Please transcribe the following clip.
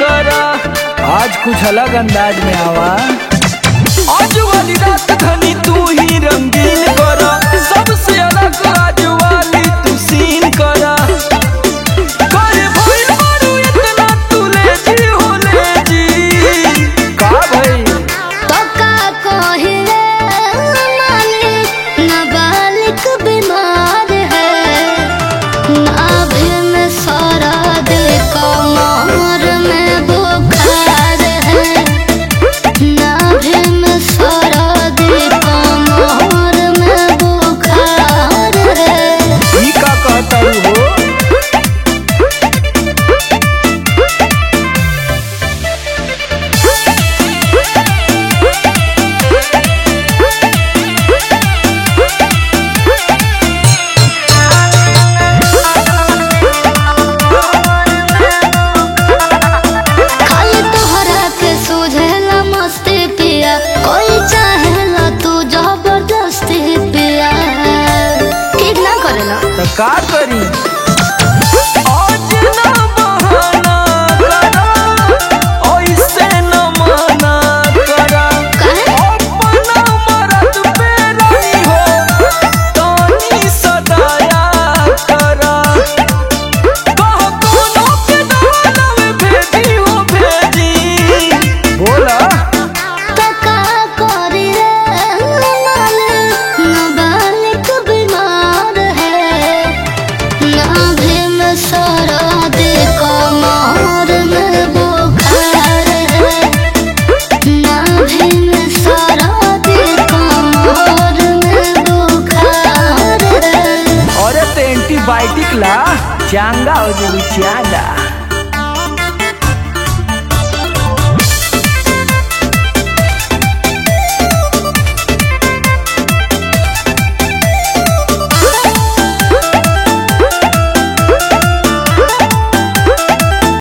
करा। आज कुछ अलग अंदाज में आवा। आज वाली रात धनी तू ही रंगीन करा, सबसे अलग आज वाली तू सीन करा। करे भइल बारू इतना तू लेजी हो लेजी। का भई तो का कहे मालिक नाबालिग बीमार है, नाभि में सरद कमर में बुखार है, नाभि में सरद कमर में बुखार है। ई का कहता हो? खाली तोहरा के सुझेला मस्ती पिया, कोई चाहेला तू जबरदस्ती पिया। ठीक ना करेला तो का करी? आज ना बहाना करा, ऐसे न मना करा। अपना मर्द पे रही हो, तानी सदाया करा। कह कोनो के दवाना में भेजी हो भेजी। बोला तो का करी रे मालिक नाबालिग बीमार है, नाभि में सरद कमर में बुखार है, नाभि में सरद कमर में बुखार है। अरे तो एंटीबायोटिक ला, चांगा हो जाएगी चांगा।